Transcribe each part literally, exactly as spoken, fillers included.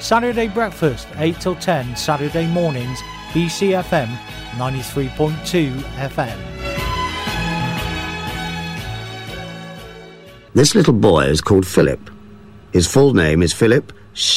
Saturday breakfast, eight till ten, Saturday mornings, B C F M ninety-three point two F M. This little boy is called Philip. His full name is Philip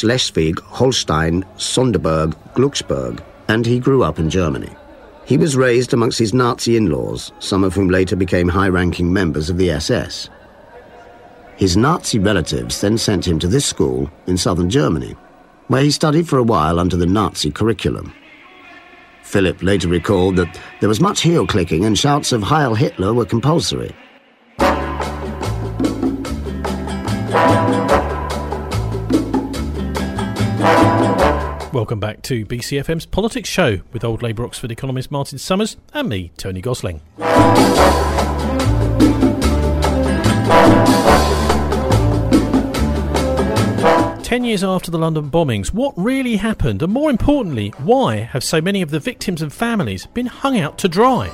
Schleswig-Holstein-Sonderburg-Glucksburg, and he grew up in Germany. He was raised amongst his Nazi in-laws, some of whom later became high-ranking members of the S S. His Nazi relatives then sent him to this school in southern Germany, where he studied for a while under the Nazi curriculum. Philip later recalled that there was much heel-clicking and shouts of Heil Hitler were compulsory. Welcome back to B C F M's Politics Show with Old Labour Oxford economist Martin Summers and me, Tony Gosling. Ten years after the London bombings, what really happened? And more importantly, why have so many of the victims and families been hung out to dry?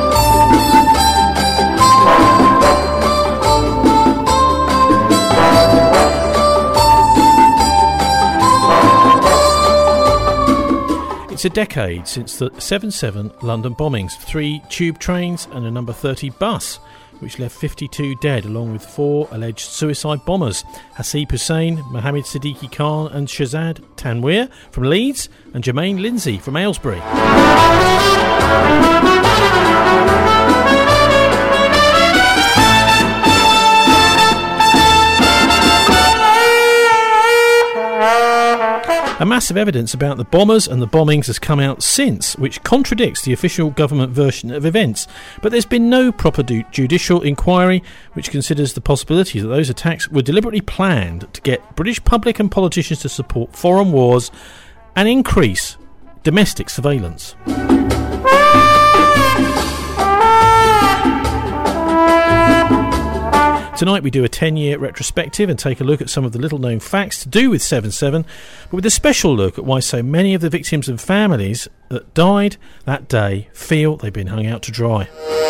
It's a decade since the seven seven London bombings, three tube trains and a number thirty bus, which left fifty-two dead, along with four alleged suicide bombers: Hasib Hussain, Mohammed Siddiqui Khan and Shahzad Tanweer from Leeds, and Jermaine Lindsay from Aylesbury. A massive evidence about the bombers and the bombings has come out since, which contradicts the official government version of events. But there's been no proper du- judicial inquiry which considers the possibility that those attacks were deliberately planned to get British public and politicians to support foreign wars and increase domestic surveillance. Tonight we do a ten-year retrospective and take a look at some of the little-known facts to do with seven seven, but with a special look at why so many of the victims and families that died that day feel they've been hung out to dry.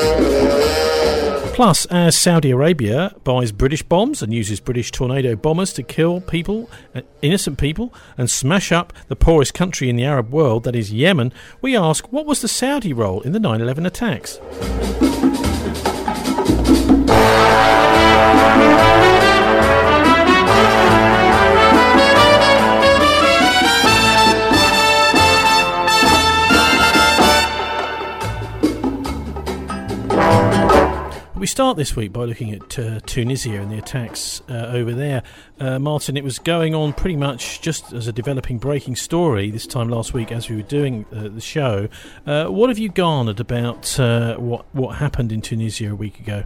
Plus, as Saudi Arabia buys British bombs and uses British Tornado bombers to kill people, innocent people, and smash up the poorest country in the Arab world, that is Yemen, we ask, what was the Saudi role in the nine eleven attacks? We start this week by looking at uh, Tunisia and the attacks uh, over there. Uh, Martin, it was going on pretty much just as a developing breaking story this time last week as we were doing uh, the show. Uh, what have you garnered about uh, what, what happened in Tunisia a week ago?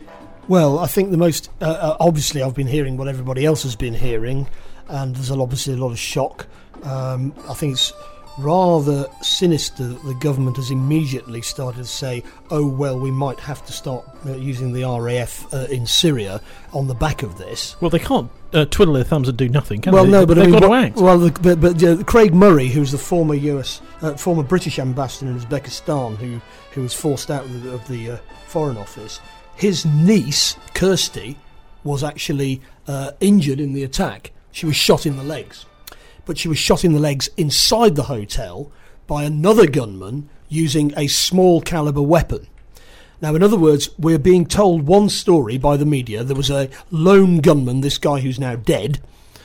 Well, I think the most... Uh, uh, obviously, I've been hearing what everybody else has been hearing, and there's obviously a lot of shock. Um, I think it's rather sinister that the government has immediately started to say, oh, well, we might have to start uh, using the R A F uh, in Syria on the back of this. Well, they can't uh, twiddle their thumbs and do nothing, can well, they? No, but they've I mean, got what, to act. Well, the, but, but uh, Craig Murray, who's the former U S, uh, former British ambassador in Uzbekistan, who, who was forced out of the, of the uh, Foreign Office, his niece, Kirsty, was actually uh, injured in the attack. She was shot in the legs. But she was shot in the legs inside the hotel by another gunman using a small caliber weapon. Now, in other words, we're being told one story by the media. There was a lone gunman, this guy who's now dead,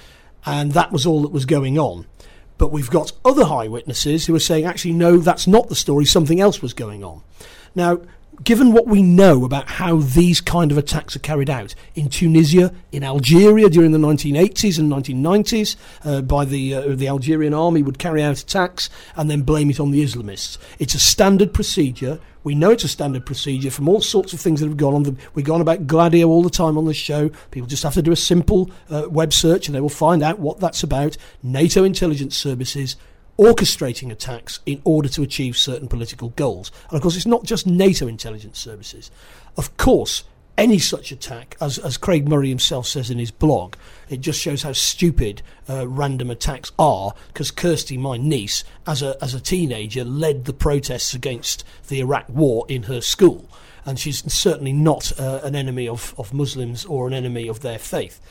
and that was all that was going on. But we've got other eyewitnesses who are saying, actually, no, that's not the story, something else was going on. Now, given what we know about how these kind of attacks are carried out in Tunisia, in Algeria during the nineteen eighties and nineteen nineties, uh, by the uh, the Algerian army would carry out attacks and then blame it on the Islamists. It's a standard procedure. We know it's a standard procedure from all sorts of things that have gone on. We go on about Gladio all the time on the show. People just have to do a simple uh, web search and they will find out what that's about. NATO intelligence services orchestrating attacks in order to achieve certain political goals. And of course, it's not just NATO intelligence services. Of course, any such attack, as, as Craig Murray himself says in his blog, it just shows how stupid uh, random attacks are, because Kirsty, my niece, as a, as a teenager, led the protests against the Iraq war in her school. And she's certainly not uh, an enemy of, of Muslims or an enemy of their faith.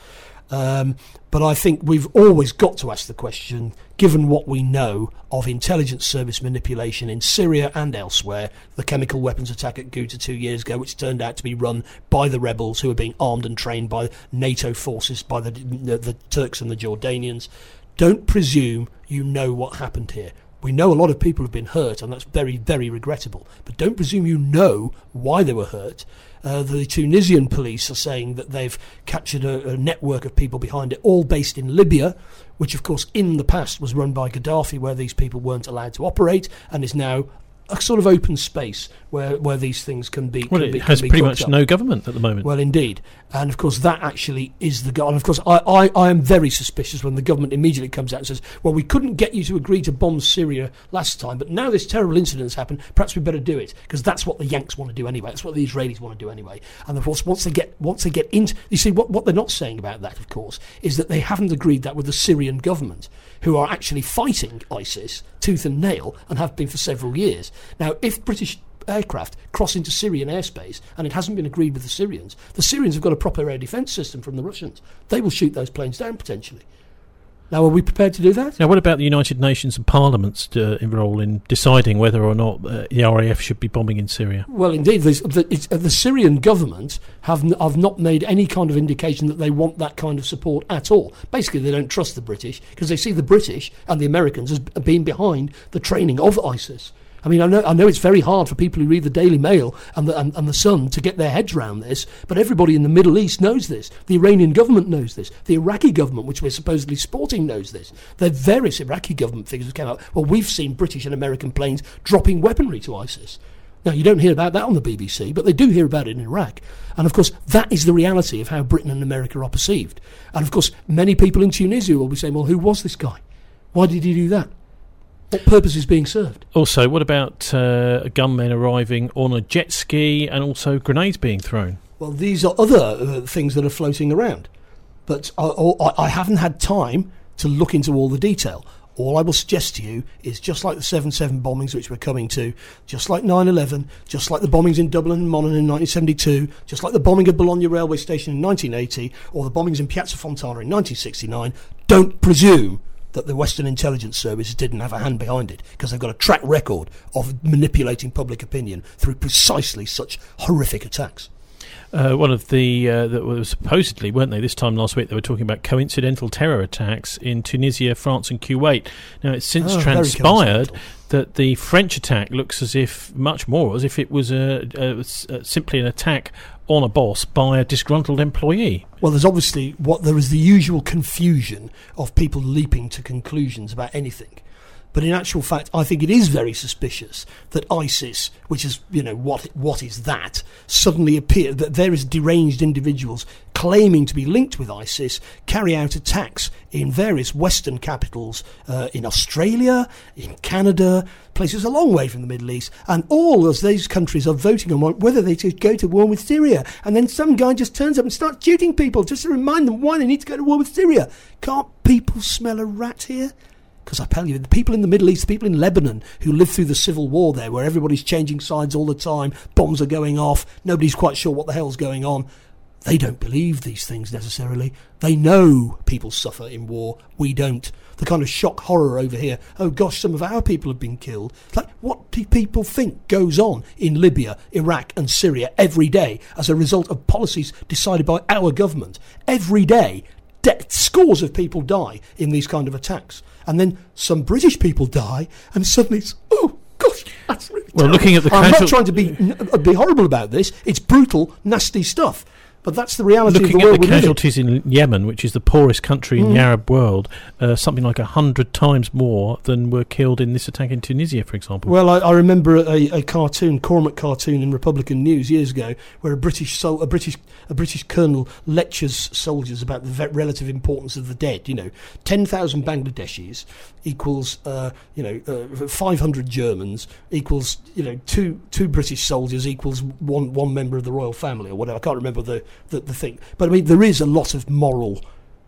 Um, but I think we've always got to ask the question, given what we know of intelligence service manipulation in Syria and elsewhere, the chemical weapons attack at Ghouta two years ago, which turned out to be run by the rebels who are being armed and trained by NATO forces, by the, the, the Turks and the Jordanians. Don't presume you know what happened here. We know a lot of people have been hurt, and that's very, very regrettable. But don't presume you know why they were hurt. Uh, the Tunisian police are saying that they've captured a, a network of people behind it, all based in Libya, which, of course, in the past was run by Gaddafi, where these people weren't allowed to operate, and is now a sort of open space where, where these things can be. Well, can it be, has can be pretty cooked much up. no government at the moment. Well, indeed. And, of course, that actually is the... And, of course, I, I, I am very suspicious when the government immediately comes out and says, well, we couldn't get you to agree to bomb Syria last time, but now this terrible incident has happened, perhaps we better do it, because that's what the Yanks want to do anyway. That's what the Israelis want to do anyway. And, of course, once they get once they get into... You see, what, what they're not saying about that, of course, is that they haven't agreed that with the Syrian government, who are actually fighting ISIS tooth and nail and have been for several years. Now, if British aircraft cross into Syrian airspace and it hasn't been agreed with the Syrians, the Syrians have got a proper air defence system from the Russians. They will shoot those planes down potentially. Now, are we prepared to do that? Now, what about the United Nations and Parliament's uh, role in deciding whether or not uh, the R A F should be bombing in Syria? Well, indeed, the, it's, uh, the Syrian government have, n- have not made any kind of indication that they want that kind of support at all. Basically, they don't trust the British because they see the British and the Americans as being behind the training of ISIS. I mean, I know I know it's very hard for people who read the Daily Mail and the, and, and the Sun to get their heads around this, but everybody in the Middle East knows this. The Iranian government knows this. The Iraqi government, which we're supposedly supporting, knows this. There are various Iraqi government figures who came out, well, we've seen British and American planes dropping weaponry to ISIS. Now, you don't hear about that on the B B C, but they do hear about it in Iraq. And, of course, that is the reality of how Britain and America are perceived. And, of course, many people in Tunisia will be saying, well, who was this guy? Why did he do that? What purpose is being served? Also, what about uh, gunmen arriving on a jet ski and also grenades being thrown? Well, these are other uh, things that are floating around. But I, I, I haven't had time to look into all the detail. All I will suggest to you is just like the seven seven bombings, which we're coming to, just like nine eleven, just like the bombings in Dublin and Monaghan in nineteen seventy-two, just like the bombing of Bologna railway station in nineteen eighty, or the bombings in Piazza Fontana in nineteen sixty-nine, don't presume that the Western intelligence services didn't have a hand behind it, because they've got a track record of manipulating public opinion through precisely such horrific attacks. Uh, one of the, uh, that was supposedly, weren't they, this time last week, they were talking about coincidental terror attacks in Tunisia, France and Kuwait. Now, it's since Oh, transpired that the French attack looks as if, much more, as if it was a, a, a, simply an attack on a boss by a disgruntled employee. Well, there's obviously what there is the usual confusion of people leaping to conclusions about anything. But in actual fact, I think it is very suspicious that ISIS, which is, you know, what what is that, suddenly appear, that there is deranged individuals claiming to be linked with ISIS, carry out attacks in various Western capitals, uh, in Australia, in Canada, places a long way from the Middle East, and all of these countries are voting on whether they should go to war with Syria. And then some guy just turns up and starts shooting people just to remind them why they need to go to war with Syria. Can't people smell a rat here? Because I tell you, the people in the Middle East, the people in Lebanon who lived through the civil war there, where everybody's changing sides all the time, bombs are going off, nobody's quite sure what the hell's going on, they don't believe these things necessarily. They know people suffer in war. We don't. The kind of shock horror over here, oh gosh, some of our people have been killed. It's like, what do people think goes on in Libya, Iraq and Syria every day as a result of policies decided by our government? Every day, de- scores of people die in these kind of attacks. And then some British people die, and suddenly it's, oh, gosh, that's really Well, terrible. looking at the I'm casual- not trying to be n- be horrible about this. It's brutal, nasty stuff. But that's the reality Looking of the at world the we live in. casualties in Yemen, which is the poorest country in Mm. the Arab world, uh, something like a hundred times more than were killed in this attack in Tunisia, for example. Well, I, I remember a, a cartoon, Cormac cartoon in Republican News years ago, where a British sol- a British a British colonel lectures soldiers about the ve- relative importance of the dead. You know, ten thousand Bangladeshis equals uh, you know uh, five hundred Germans equals you know two two British soldiers equals one one member of the royal family or whatever. I can't remember the, the the thing, but I mean there is a lot of moral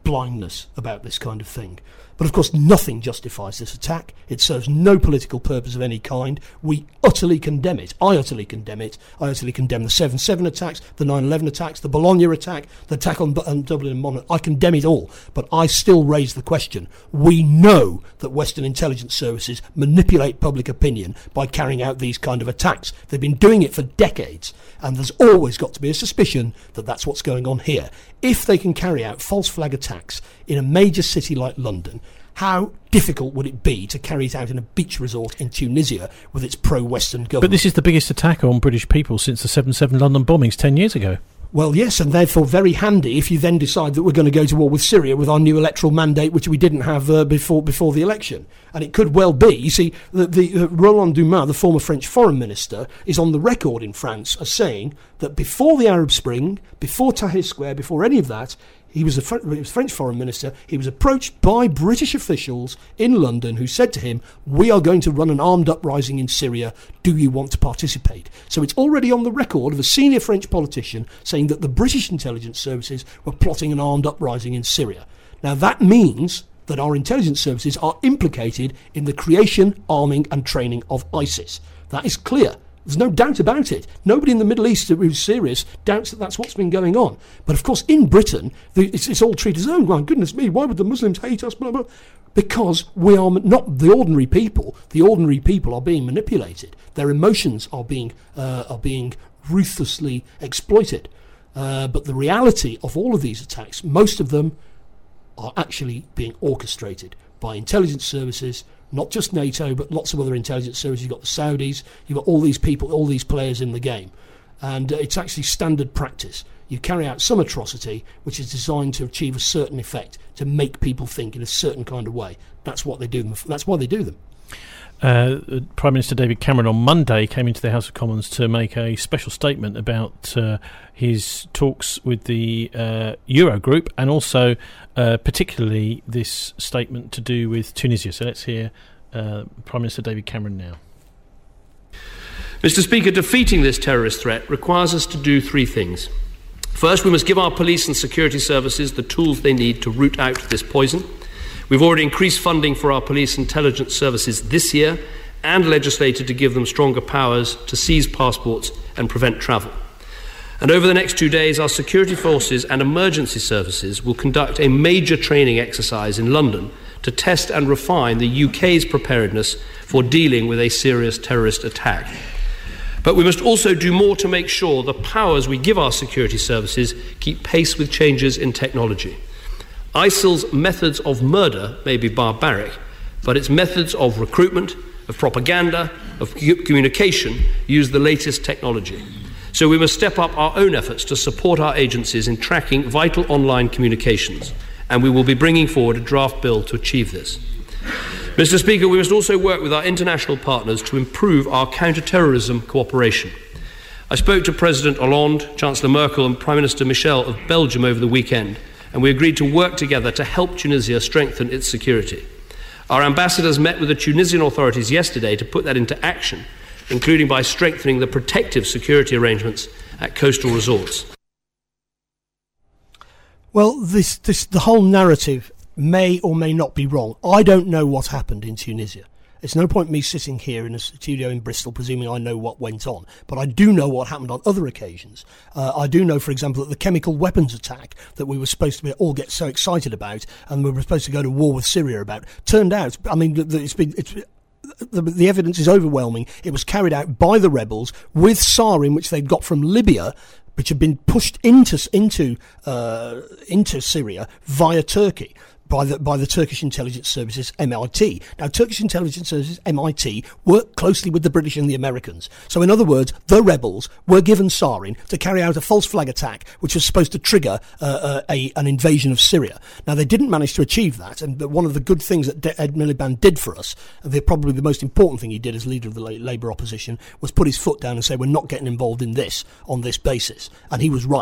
blindness about this kind of thing. But of course nothing justifies this attack. It serves no political purpose of any kind. We utterly condemn it. I utterly condemn it. I utterly condemn the seven seven attacks, the nine eleven attacks, the Bologna attack, the attack on, on Dublin and Monaghan. I condemn it all. But I still raise the question. We know that Western intelligence services manipulate public opinion by carrying out these kind of attacks. They've been doing it for decades. And there's always got to be a suspicion that that's what's going on here. If they can carry out false flag attacks in a major city like London, how difficult would it be to carry it out in a beach resort in Tunisia with its pro-Western government? But this is the biggest attack on British people since the seven seven London bombings ten years ago. Well, yes, and therefore very handy if you then decide that we're going to go to war with Syria with our new electoral mandate, which we didn't have uh, before before the election. And it could well be. You see, the, the uh, Roland Dumas, the former French foreign minister, is on the record in France as saying that before the Arab Spring, before Tahrir Square, before any of that, he was a Fr- he was French foreign minister. He was approached by British officials in London who said to him, "We are going to run an armed uprising in Syria. Do you want to participate?" So it's already on the record of a senior French politician saying that the British intelligence services were plotting an armed uprising in Syria. Now that means that our intelligence services are implicated in the creation, arming and training of ISIS. That is clear. There's no doubt about it. Nobody in the Middle East who's serious doubts that that's what's been going on. But of course, in Britain, the, it's, it's all treated as, oh, my goodness me, why would the Muslims hate us, blah, blah. Because we are not the ordinary people. The ordinary people are being manipulated. Their emotions are being uh, are being ruthlessly exploited. Uh, but the reality of all of these attacks, most of them are actually being orchestrated by intelligence services, not just NATO, but lots of other intelligence services. You've got the Saudis, you've got all these people, all these players in the game. And uh, it's actually standard practice. You carry out some atrocity which is designed to achieve a certain effect, to make people think in a certain kind of way. That's what they do them. That's why they do them. Uh, Prime Minister David Cameron on Monday came into the House of Commons to make a special statement about uh, his talks with the uh, Eurogroup, and also uh, particularly this statement to do with Tunisia. So let's hear uh, Prime Minister David Cameron now. Mister Speaker, defeating this terrorist threat requires us to do three things. First, we must give our police and security services the tools they need to root out this poison. We've already increased funding for our police intelligence services this year and legislated to give them stronger powers to seize passports and prevent travel. And over the next two days, our security forces and emergency services will conduct a major training exercise in London to test and refine the U K's preparedness for dealing with a serious terrorist attack. But we must also do more to make sure the powers we give our security services keep pace with changes in technology. ISIL's methods of murder may be barbaric, but its methods of recruitment, of propaganda, of communication use the latest technology. So we must step up our own efforts to support our agencies in tracking vital online communications, and we will be bringing forward a draft bill to achieve this. Mister Speaker, we must also work with our international partners to improve our counter-terrorism cooperation. I spoke to President Hollande, Chancellor Merkel and Prime Minister Michel of Belgium over the weekend, and we agreed to work together to help Tunisia strengthen its security. Our ambassadors met with the Tunisian authorities yesterday to put that into action, including by strengthening the protective security arrangements at coastal resorts. Well, this, this, the whole narrative may or may not be wrong. I don't know what happened in Tunisia. It's no point me sitting here in a studio in Bristol presuming I know what went on. But I do know what happened on other occasions. Uh, I do know, for example, that the chemical weapons attack that we were supposed to be, all get so excited about and we were supposed to go to war with Syria about, turned out, I mean, it's been... It's, The, the evidence is overwhelming. It was carried out by the rebels with sarin, which they'd got from Libya, which had been pushed into into uh, into Syria via Turkey by the by the Turkish intelligence services M I T. Now, Turkish intelligence services M I T work closely with the British and the Americans. So, in other words, the rebels were given sarin to carry out a false flag attack, which was supposed to trigger uh, uh, a an invasion of Syria. Now, they didn't manage to achieve that, and one of the good things that De- Ed Miliband did for us, and the, probably the most important thing he did as leader of the La- Labour opposition, was put his foot down and say, we're not getting involved in this on this basis. And he was right.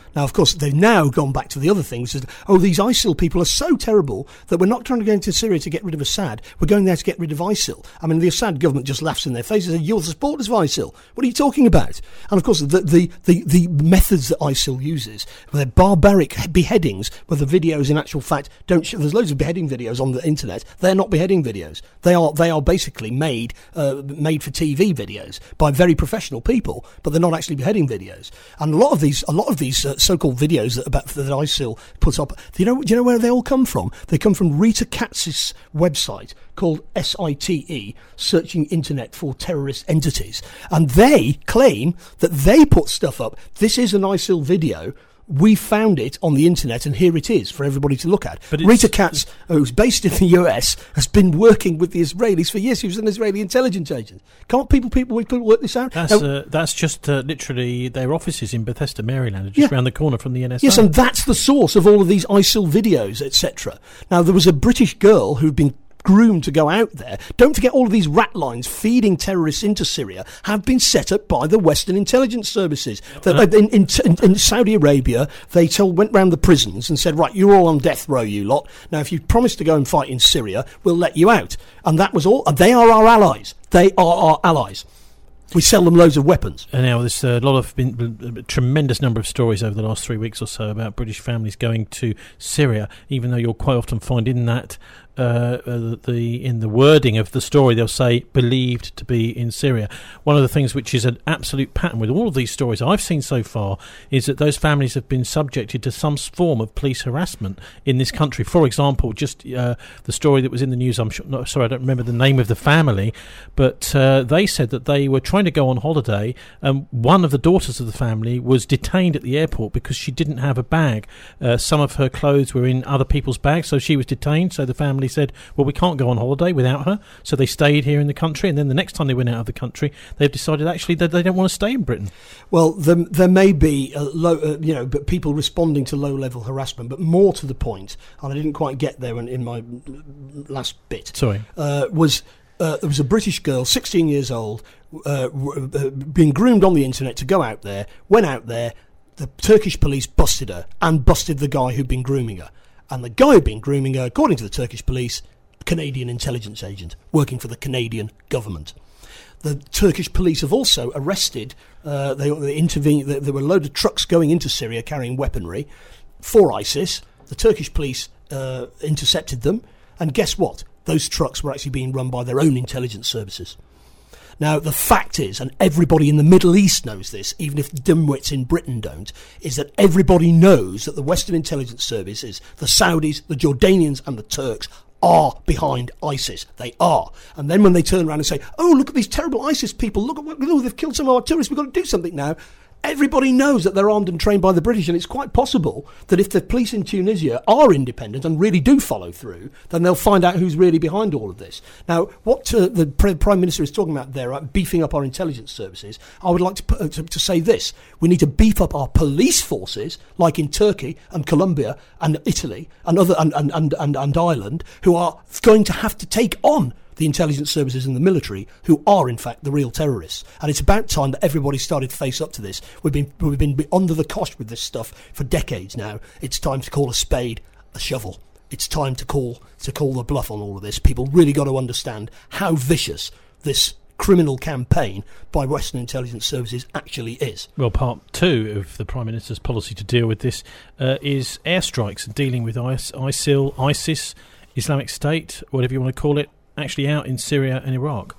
Now, of course, they've now gone back to the other things. That, oh, these ISIL people are so terrible that we're not trying to go into Syria to get rid of Assad. We're going there to get rid of ISIL. I mean, the Assad government just laughs in their faces and says, you're the supporters of ISIL. What are you talking about? And, of course, the the, the, the methods that ISIL uses, they're barbaric beheadings, where the videos, in actual fact, don't show. There's loads of beheading videos on the internet. They're not beheading videos. They are they are basically made uh, made for T V videos by very professional people, but they're not actually beheading videos. And a lot of these, a lot of these uh, so-called videos that about that ISIL puts up, do you know, do you know where they all come from? They come from Rita Katz's website called S I T E, Searching Internet for Terrorist Entities, and they claim that they put stuff up. This is an ISIL video. We found it on the internet, and here it is for everybody to look at. But Rita Katz, who's based in the U S, has been working with the Israelis for years. She was an Israeli intelligence agent. Can't people people, people work this out? That's, now, uh, that's just uh, literally their offices in Bethesda, Maryland, just yeah. around the corner from the N S A. Yes, and that's the source of all of these ISIL videos, et cetera. Now, there was a British girl who'd been groomed to go out there. Don't forget, all of these rat lines feeding terrorists into Syria have been set up by the Western intelligence services. Uh, in, in, in, in Saudi Arabia, they told, went round the prisons and said, right, you're all on death row, you lot. Now, if you promise to go and fight in Syria, we'll let you out. And that was all. And they are our allies. They are our allies. We sell them loads of weapons. And now there's a lot of been, a tremendous number of stories over the last three weeks or so about British families going to Syria, even though you'll quite often find in that Uh, uh, the in the wording of the story they'll say believed to be in Syria. One of the things which is an absolute pattern with all of these stories I've seen so far is that those families have been subjected to some form of police harassment in this country. For example, just uh, the story that was in the news, I'm sure, no, sorry I don't remember the name of the family, but uh, they said that they were trying to go on holiday, and one of the daughters of the family was detained at the airport because she didn't have a bag. Uh, some of her clothes were in other people's bags, so she was detained. So the family said, well, we can't go on holiday without her, so they stayed here in the country, and then the next time they went out of the country, they've decided actually that they don't want to stay in Britain. Well, there, there may be a low, uh, you know, but people responding to low-level harassment, but more to the point, and I didn't quite get there in, in my last bit. Sorry, uh, was uh, there was a British girl, sixteen years old, uh, uh, being groomed on the internet to go out there. Went out there, the Turkish police busted her and busted the guy who'd been grooming her. And the guy who'd been grooming her, according to the Turkish police, a Canadian intelligence agent working for the Canadian government. The Turkish police have also arrested, uh, they, they intervened, there, there were a load of trucks going into Syria carrying weaponry for ISIS. The Turkish police uh, intercepted them, and guess what? Those trucks were actually being run by their own intelligence services. Now, the fact is, and everybody in the Middle East knows this, even if dimwits in Britain don't, is that everybody knows that the Western intelligence services, the Saudis, the Jordanians and the Turks, are behind ISIS. They are. And then when they turn around and say, oh, look at these terrible ISIS people, look at what, oh, they've killed some of our tourists, we've got to do something now. Everybody knows that they're armed and trained by the British, and it's quite possible that if the police in Tunisia are independent and really do follow through, then they'll find out who's really behind all of this. Now, what uh, the Pre- Prime Minister is talking about there, uh, beefing up our intelligence services, I would like to, put, uh, to, to say this. We need to beef up our police forces, like in Turkey and Colombia and Italy and, other, and, and, and, and, and Ireland, who are going to have to take on the intelligence services and the military, who are in fact the real terrorists. And it's about time that everybody started to face up to this. We've been we've been under the cosh with this stuff for decades now. It's time to call a spade a shovel. It's time to call to call the bluff on all of this. People really got to understand how vicious this criminal campaign by Western intelligence services actually is. Well, part two of the Prime Minister's policy to deal with this uh, is airstrikes, dealing with ISIL, ISIS, Islamic State, whatever you want to call it, actually out in Syria and Iraq.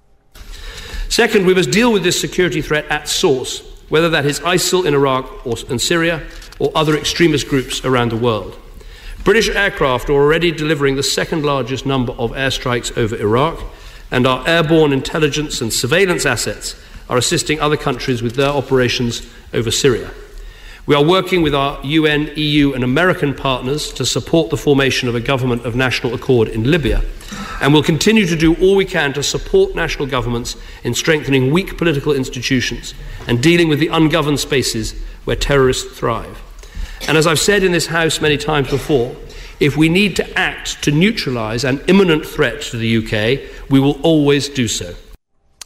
Second, we must deal with this security threat at source, whether that is ISIL in Iraq or in Syria or other extremist groups around the world. British aircraft are already delivering the second largest number of airstrikes over Iraq, and our airborne intelligence and surveillance assets are assisting other countries with their operations over Syria. We are working with our U N, E U and American partners to support the formation of a government of national accord in Libya, and will continue to do all we can to support national governments in strengthening weak political institutions and dealing with the ungoverned spaces where terrorists thrive. And as I've said in this House many times before, if we need to act to neutralise an imminent threat to the U K, we will always do so.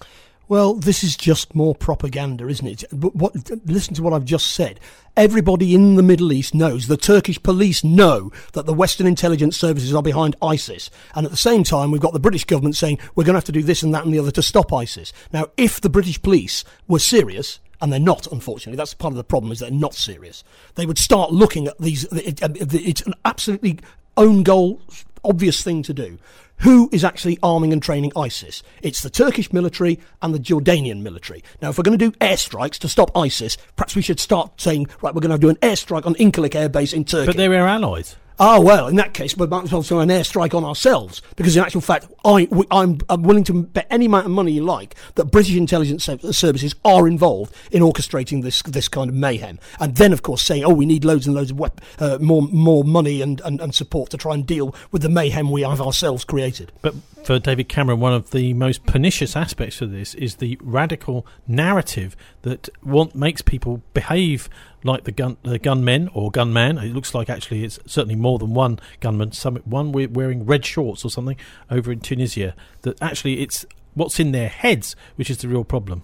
Well, this is just more propaganda, isn't it? But what, listen to what I've just said. Everybody in the Middle East knows, the Turkish police know, that the Western intelligence services are behind ISIS. And at the same time, we've got the British government saying we're going to have to do this and that and the other to stop ISIS. Now, if the British police were serious, and they're not, unfortunately, that's part of the problem, is they're not serious, they would start looking at these. It, it, it's an absolutely own goal, obvious thing to do. Who is actually arming and training ISIS? It's the Turkish military and the Jordanian military. Now, if we're going to do airstrikes to stop ISIS, perhaps we should start saying, right, we're going to do an airstrike on Incirlik Air Base in Turkey. But they're our allies. Oh, well, in that case, we might as well do an airstrike on ourselves, because in actual fact, I, we, I'm, I'm willing to bet any amount of money you like that British intelligence services are involved in orchestrating this this kind of mayhem. And then, of course, saying, oh, we need loads and loads of wep- uh, more more money and, and, and support to try and deal with the mayhem we have ourselves created. But for David Cameron, one of the most pernicious aspects of this is the radical narrative that want, makes people behave like the gun, the gunmen or gunman. It looks like actually it's certainly more than one gunman. Some one wearing red shorts or something over in Tunisia. That actually it's what's in their heads which is the real problem.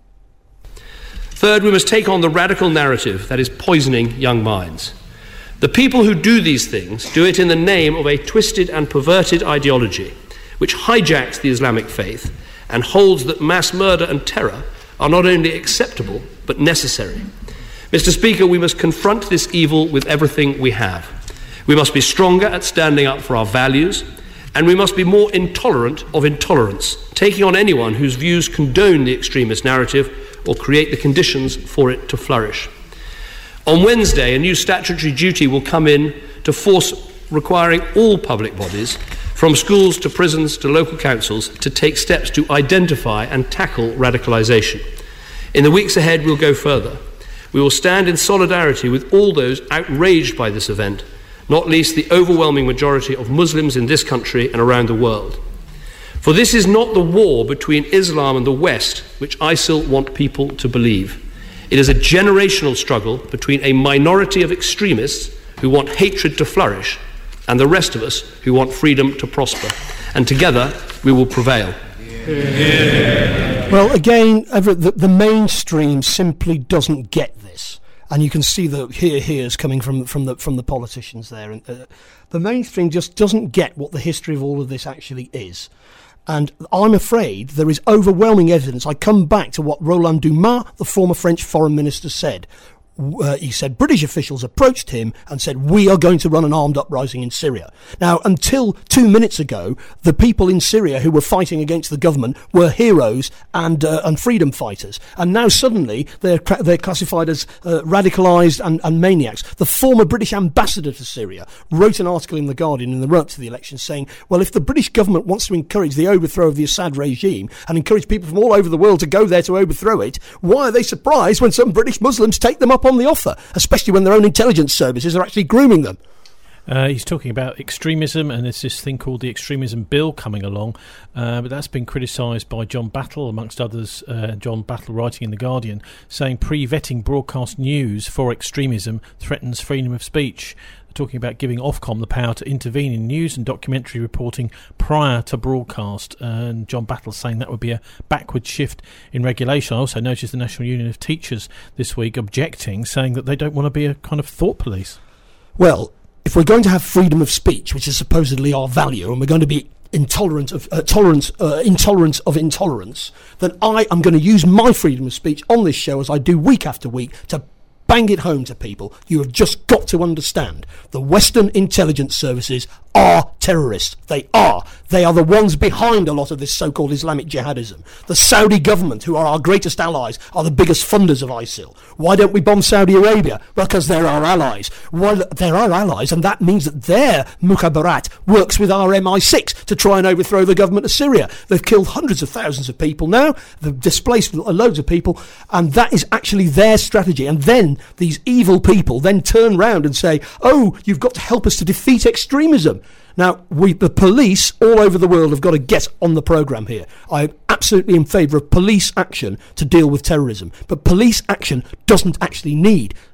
Third, we must take on the radical narrative that is poisoning young minds. The people who do these things do it in the name of a twisted and perverted ideology which hijacks the Islamic faith and holds that mass murder and terror are not only acceptable but necessary. Mister Speaker, we must confront this evil with everything we have. We must be stronger at standing up for our values, and we must be more intolerant of intolerance, taking on anyone whose views condone the extremist narrative or create the conditions for it to flourish. On Wednesday, a new statutory duty will come in to force requiring all public bodies, from schools to prisons to local councils, to take steps to identify and tackle radicalisation. In the weeks ahead, we'll go further. We will stand in solidarity with all those outraged by this event, not least the overwhelming majority of Muslims in this country and around the world. For this is not the war between Islam and the West, which ISIL want people to believe. It is a generational struggle between a minority of extremists who want hatred to flourish and the rest of us who want freedom to prosper. And together we will prevail. Yeah. Well, again, the, the mainstream simply doesn't get this, and you can see the hear-hears coming from from the from the politicians there. And uh, the mainstream just doesn't get what the history of all of this actually is. And I'm afraid there is overwhelming evidence. I come back to what Roland Dumas, the former French foreign minister, said. Uh, he said British officials approached him and said, we are going to run an armed uprising in Syria. Now, until two minutes ago, the people in Syria who were fighting against the government were heroes and uh, and freedom fighters. And now suddenly they're cra- they're classified as uh, radicalised and, and maniacs. The former British ambassador to Syria wrote an article in The Guardian in the run-up to the election saying, well, if the British government wants to encourage the overthrow of the Assad regime and encourage people from all over the world to go there to overthrow it, why are they surprised when some British Muslims take them up on the offer, especially when their own intelligence services are actually grooming them? Uh, he's talking about extremism, and there's this thing called the Extremism Bill coming along, uh, but that's been criticised by John Battle, amongst others. uh, John Battle writing in The Guardian, saying pre-vetting broadcast news for extremism threatens freedom of speech. Talking about giving Ofcom the power to intervene in news and documentary reporting prior to broadcast. Uh, and John Battle saying that would be a backward shift in regulation. I also noticed the National Union of Teachers this week objecting, saying that they don't want to be a kind of thought police. Well, if we're going to have freedom of speech, which is supposedly our value, and we're going to be intolerant of uh, tolerance, uh, intolerant of intolerance, then I am going to use my freedom of speech on this show, as I do week after week, to bang it home to people. You have just got to understand the Western intelligence services are terrorists. They are. They are the ones behind a lot of this so-called Islamic jihadism. The Saudi government, who are our greatest allies, are the biggest funders of ISIL. Why don't we bomb Saudi Arabia? Well, because they're our allies. Well, they're our allies, and that means that their Mukhabarat works with our M I six to try and overthrow the government of Syria. They've killed hundreds of thousands of people now. They've displaced loads of people, and that is actually their strategy. And then these evil people then turn round and say, oh, you've got to help us to defeat extremism. Now, we, the police all over the world have got to get on the programme here. I'm absolutely in favour of police action to deal with terrorism. But police action doesn't actually need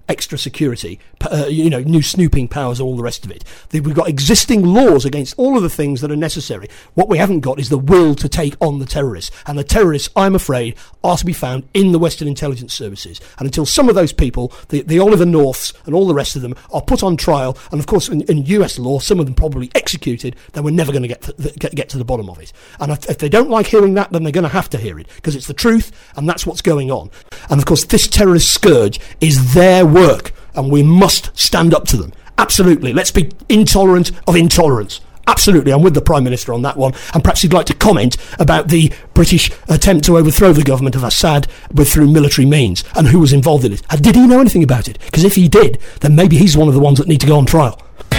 extra security, uh, you know, new snooping powers, all the rest of it. We've got existing laws against all of the things that are necessary. What we haven't got is the will to take on the terrorists. And the terrorists, I'm afraid, are to be found in the Western intelligence services. And until some of those people, the, the Oliver Norths and all the rest of them, are put on trial, and of course in, in U S law, some of them probably executed, then we're never going to get to, get, get to the bottom of it. And if, if they don't like hearing that, then they're going to have to hear it, because it's the truth, and that's what's going on. And of course, this terrorist scourge is their work, and we must stand up to them. Absolutely. Let's be intolerant of intolerance. Absolutely, I'm with the Prime Minister on that one, and perhaps he'd like to comment about the British attempt to overthrow the government of Assad with through military means, and who was involved in it. And did he know anything about it? Because if he did, then maybe he's one of the ones that need to go on trial.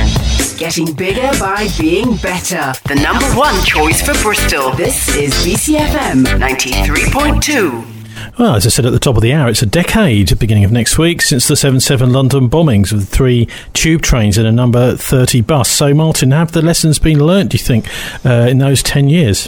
Getting bigger by being better. The number one choice for Bristol. This is B C F M ninety-three point two. Well, as I said at the top of the hour, it's a decade, beginning of next week, since the seven seven London bombings with three tube trains and a number thirty bus. So, Martin, have the lessons been learnt, do you think, uh, in those ten years?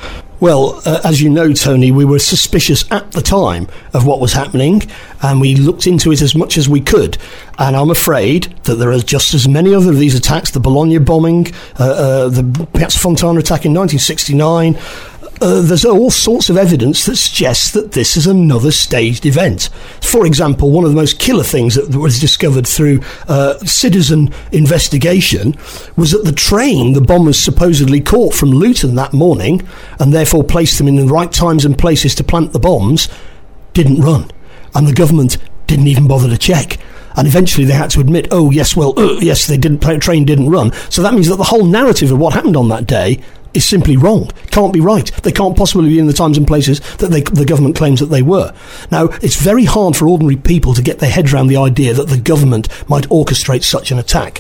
Well, uh, as you know, Tony, we were suspicious at the time of what was happening, and we looked into it as much as we could. And I'm afraid that there are just as many other of these attacks, the Bologna bombing, uh, uh, the Piazza Fontana attack in nineteen sixty-nine. Uh, there's all sorts of evidence that suggests that this is another staged event. For example, one of the most killer things that was discovered through uh, citizen investigation was that the train the bombers supposedly caught from Luton that morning, and therefore placed them in the right times and places to plant the bombs, didn't run. And the government didn't even bother to check. And eventually they had to admit, oh, yes, well, uh, yes, they didn't. Train didn't run. So that means that the whole narrative of what happened on that day is simply wrong. Can't be right. They can't possibly be in the times and places that they, the government claims that they were. Now, it's very hard for ordinary people to get their heads around the idea that the government might orchestrate such an attack.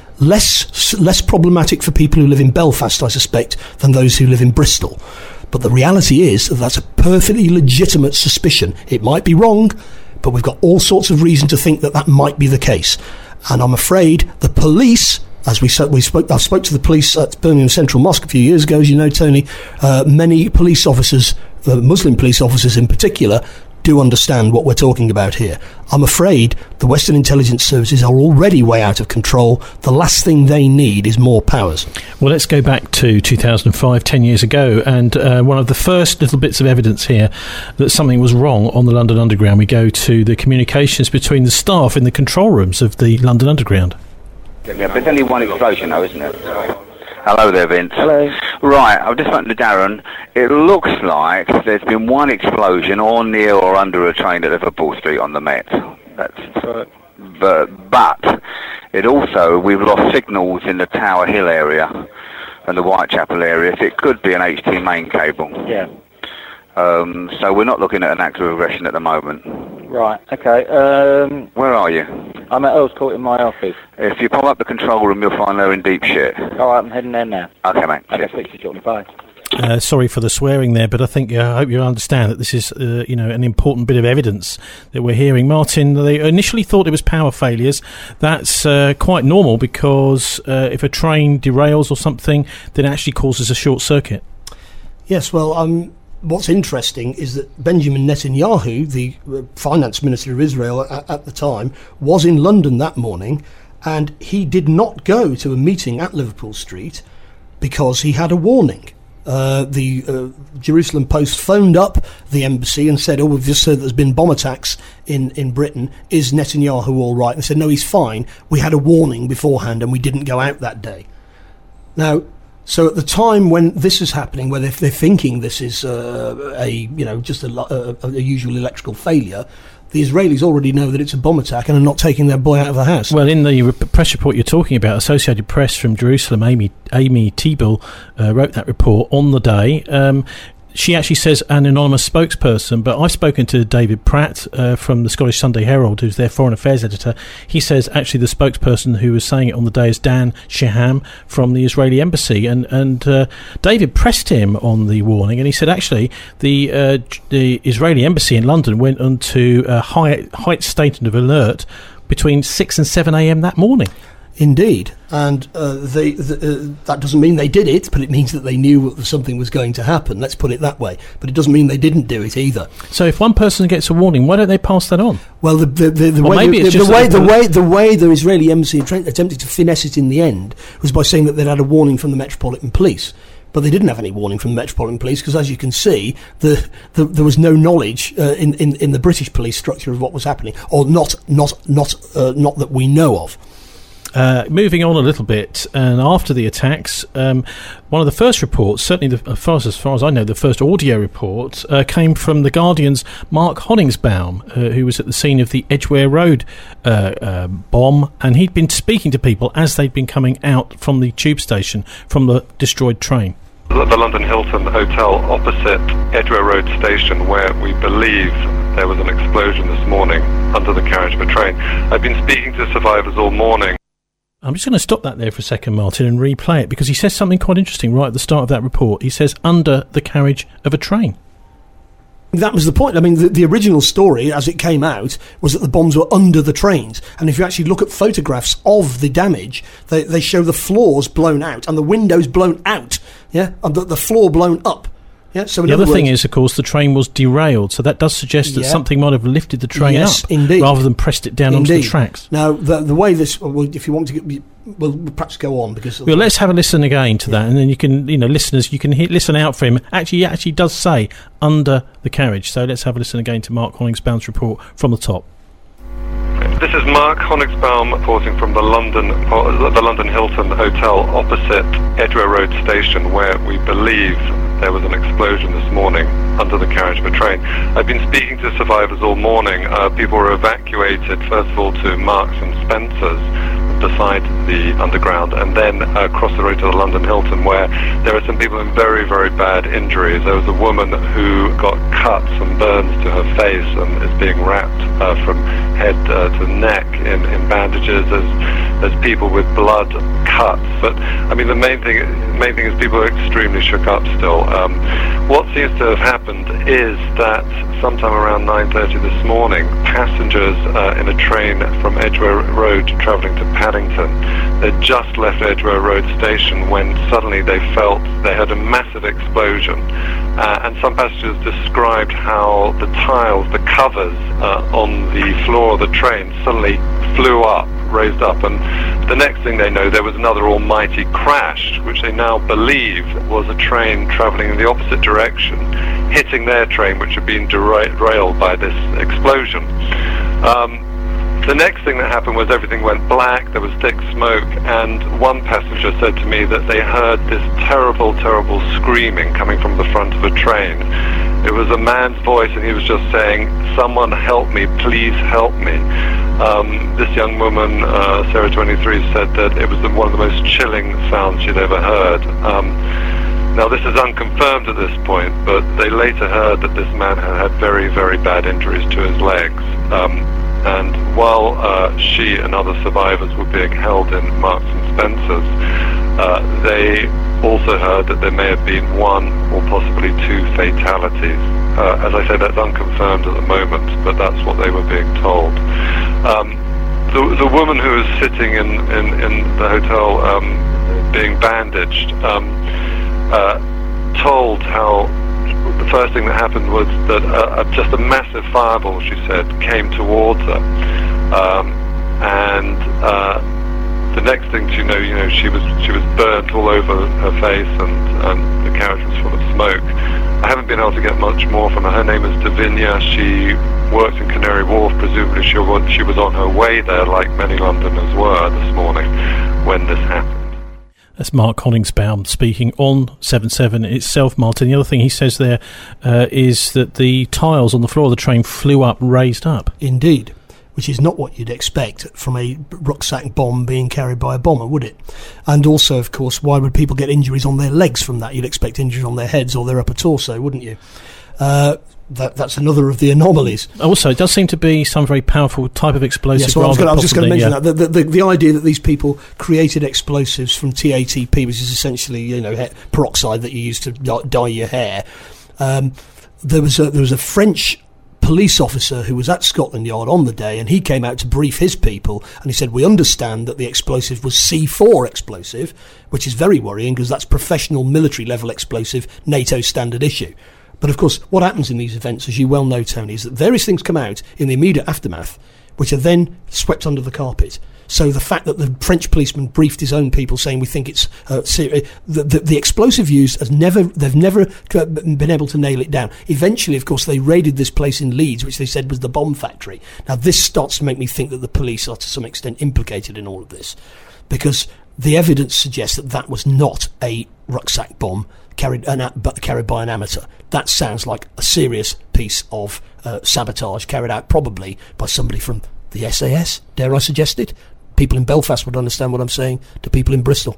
Less, less problematic for people who live in Belfast, I suspect, than those who live in Bristol. But the reality is that that's a perfectly legitimate suspicion. It might be wrong, but we've got all sorts of reason to think that that might be the case. And I'm afraid the police, as we, we spoke, I spoke to the police at Birmingham Central Mosque a few years ago, as you know, Tony, uh, many police officers, uh, Muslim police officers in particular, do understand what we're talking about here. I'm afraid the Western intelligence services are already way out of control. The last thing they need is more powers. Well, let's go back to two thousand five, ten years ago, and uh, one of the first little bits of evidence here that something was wrong on the London Underground. We go to the communications between the staff in the control rooms of the London Underground. Yeah, but it's only one explosion though, isn't it? Hello there, Vince. Hello. Right, I've just spoken to Darren. It looks like there's been one explosion on, near or under a train at Liverpool Street on the Met. That's right. But, but it also, we've lost signals in the Tower Hill area and the Whitechapel area. So it could be an H T main cable. Yeah. Um, so we're not looking at an act of aggression at the moment. Right, okay. Um, Where are you? I'm at Earls Court in my office. If you pop up the control room, you'll find they're in deep shit. All right, I'm heading there now. Okay, mate. Okay, speak to you shortly. Bye. Uh, sorry for the swearing there, but I think uh, I hope you understand that this is, uh, you know, an important bit of evidence that we're hearing. Martin, they initially thought it was power failures. That's uh, quite normal because uh, if a train derails or something, then it actually causes a short circuit. Yes, well, um, what's interesting is that Benjamin Netanyahu, the uh, finance minister of Israel at, at the time, was in London that morning, and he did not go to a meeting at Liverpool Street because he had a warning. Uh, the uh, Jerusalem Post phoned up the embassy and said, oh, we've just heard there's been bomb attacks in, in Britain. Is Netanyahu all right? And they said, no, he's fine. We had a warning beforehand and we didn't go out that day. Now, so at the time when this is happening, where they're, they're thinking this is uh, a, you know, just a, a, a usual electrical failure, the Israelis already know that it's a bomb attack and are not taking their boy out of the house. Well, in the press report you're talking about, Associated Press from Jerusalem, Amy Amy Teeble uh, wrote that report on the day. Um, she actually says an anonymous spokesperson, but I've spoken to David Pratt uh, from the Scottish Sunday Herald, who's their foreign affairs editor. He says actually the spokesperson who was saying it on the day is Dan Shaham from the Israeli embassy, and and uh, David pressed him on the warning, and he said actually the uh, the Israeli embassy in London went onto a high height state of alert between six and seven a.m. that morning. Indeed. And uh, they, the, uh, that doesn't mean they did it, but it means that they knew that something was going to happen. Let's put it that way. But it doesn't mean they didn't do it either. So if one person gets a warning, why don't they pass that on? Well, the the, the, the Well, way maybe the, it's the, just the way that the the- way the way the Israeli embassy attra- attempted to finesse it in the end was by saying that they'd had a warning from the Metropolitan Police. But they didn't have any warning from the Metropolitan Police because, as you can see, the, the there was no knowledge uh, in, in in the British police structure of what was happening, or not not not uh, not that we know of. Uh, moving on a little bit, and after the attacks, um, one of the first reports, certainly the, as, far as, as far as I know, the first audio report, uh, came from The Guardian's Mark Honningsbaum, uh, who was at the scene of the Edgware Road uh, uh, bomb, and he'd been speaking to people as they'd been coming out from the tube station, from the destroyed train. The London Hilton Hotel opposite Edgware Road station, where we believe there was an explosion this morning under the carriage of a train. I've been speaking to survivors all morning. I'm just going to stop that there for a second, Martin, and replay it, because he says something quite interesting right at the start of that report. He says, under the carriage of a train. That was the point. I mean, the, the original story, as it came out, was that the bombs were under the trains. And if you actually look at photographs of the damage, they, they show the floors blown out and the windows blown out, yeah, and the, the floor blown up. Yeah, so in the other words, thing is, of course, the train was derailed, so that does suggest that Yeah. something might have lifted the train Yes, up, indeed. rather than pressed it down onto Indeed. the tracks. Now, the, the way this, well, if you want to get, well, perhaps go on, because... Well, let's have a listen again to that, and then you can, you know, listeners, you can hit, listen out for him. Actually, he actually does say under the carriage. So let's have a listen again to Mark Honningsbaum's report from the top. This is Mark Honningsbaum reporting from the London uh, the London Hilton Hotel opposite Edgware Road station, where we believe there was an explosion this morning under the carriage of a train. I've been speaking to survivors all morning. Uh, people were evacuated, first of all, to Marks and Spencer's beside the underground, and then uh, across the road to the London Hilton, where there are some people in very, very bad injuries. There was a woman who got cuts and burns to her face and is being wrapped uh, from head uh, to neck in, in bandages. There's, there's people with blood cuts, but I mean the main thing main thing is people are extremely shook up still. Um, what seems to have happened is that sometime around nine thirty this morning, passengers uh, in a train from Edgware Road travelling to Paddington, they'd just left Edgware Road station when suddenly they felt they had a massive explosion. Uh, and some passengers described how the tiles, the covers uh, on the floor of the train suddenly flew up, raised up, and the next thing they know, there was another almighty crash, which they now believe was a train travelling in the opposite direction, hitting their train, which had been derailed by this explosion. Um, The next thing that happened was everything went black, there was thick smoke, and one passenger said to me that they heard this terrible, terrible screaming coming from the front of a train. It was a man's voice, and he was just saying, "Someone help me, please help me." Um, this young woman, uh, Sarah twenty-three, said that it was the, one of the most chilling sounds she'd ever heard. Um, now, this is unconfirmed at this point, but they later heard that this man had had very, very bad injuries to his legs. Um, And while uh, she and other survivors were being held in Marks and Spencer's, uh, they also heard that there may have been one or possibly two fatalities. Uh, as I say, that's unconfirmed at the moment, but that's what they were being told. Um, the, the woman who was sitting in, in, in the hotel um, being bandaged um, uh, told how the first thing that happened was that uh, just a massive fireball, she said, came towards her, um, and uh, the next thing she knew, you know, she was she was burnt all over her face, and, and the carriage was full of smoke. I haven't been able to get much more from her. Her name is Davinia. She works in Canary Wharf. Presumably, she was she was on her way there, like many Londoners were this morning when this happened. That's Mark Honningsbaum speaking on seven seven itself, Martin. The other thing he says there uh, is that the tiles on the floor of the train flew up, raised up. Indeed, which is not what you'd expect from a rucksack bomb being carried by a bomber, would it? And also, of course, why would people get injuries on their legs from that? You'd expect injuries on their heads or their upper torso, wouldn't you? Uh, that, that's another of the anomalies. Also, it does seem to be some very powerful type of explosive. Yes, well, I was, rather gonna, I was just going to possibly, mention yeah. that. The, the, the idea that these people created explosives from T A T P, which is essentially, you know, he- peroxide that you use to dye, dye your hair. Um, there was a, there was a French police officer who was at Scotland Yard on the day, and he came out to brief his people, and he said, we understand that the explosive was C four explosive, which is very worrying because that's professional military level explosive, NATO standard issue. But of course, what happens in these events, as you well know, Tony, is that various things come out in the immediate aftermath, which are then swept under the carpet. So the fact that the French policeman briefed his own people saying we think it's uh, ser- the, the, the explosive used has never they've never been able to nail it down. Eventually, of course, they raided this place in Leeds, which they said was the bomb factory. Now, this starts to make me think that the police are to some extent implicated in all of this, because the evidence suggests that that was not a rucksack bomb carried an, carried by an amateur. That sounds like a serious piece of uh, sabotage carried out probably by somebody from the S A S, dare I suggest it? People in Belfast would understand what I'm saying to people in Bristol.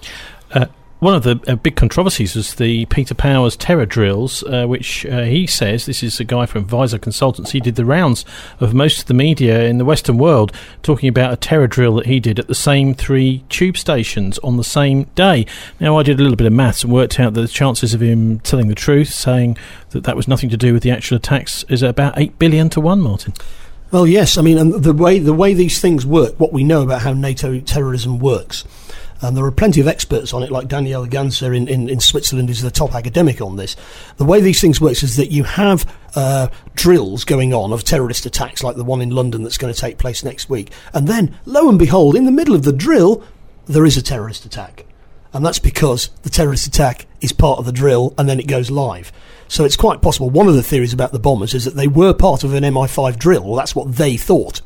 Uh, one of the uh, big controversies was the Peter Powers terror drills, uh, which uh, he says, this is a guy from Visor Consultants, he did the rounds of most of the media in the Western world talking about a terror drill that he did at the same three tube stations on the same day. Now, I did a little bit of maths and worked out that the chances of him telling the truth, saying that that was nothing to do with the actual attacks, is about eight billion to one, Martin. Well, yes. I mean, and the way the way these things work, what we know about how NATO terrorism works, and there are plenty of experts on it, like Danielle Ganser in, in, in Switzerland is the top academic on this. The way these things work is that you have uh, drills going on of terrorist attacks, like the one in London that's going to take place next week, and then, lo and behold, in the middle of the drill, there is a terrorist attack. And that's because the terrorist attack is part of the drill, and then it goes live. So it's quite possible. One of the theories about the bombers is that they were part of an M I five drill, or that's what they thought.